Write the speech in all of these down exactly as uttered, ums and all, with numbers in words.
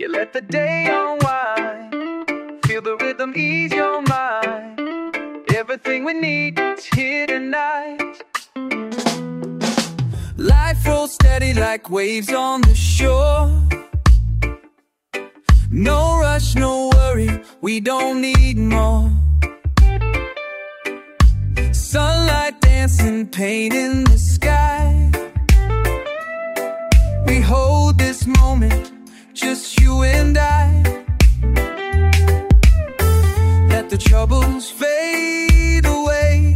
You let the day unwind, feel the rhythm, ease your mind. Everything we need is here tonight. Life rolls steady like waves on the shore. No rush, no worry, we don't need more. Sunlight dancing, paint in the sky. We hold this moment, just you and I. Let the troubles fade away.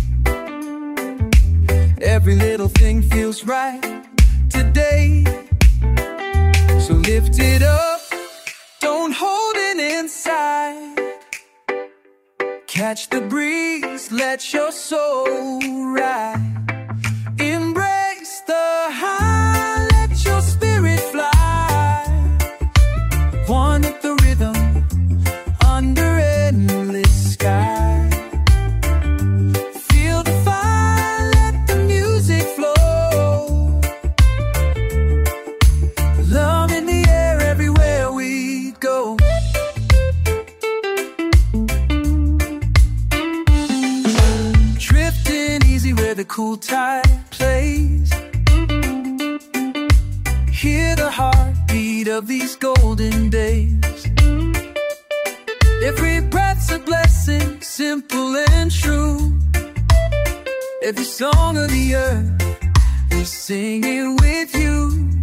Every little thing feels right today. So lift it up, don't hold it inside. Catch the breeze, let your soul ride. Embrace the high, let your spirit fly. One with the rhythm, under endless sky. Feel the fire, let the music flow. Love in the air everywhere we go. Drifting easy where the cool tide plays. Hear the heartbeat of these golden days. Every breath's a blessing, simple and true. Every song of the earth is singing with you.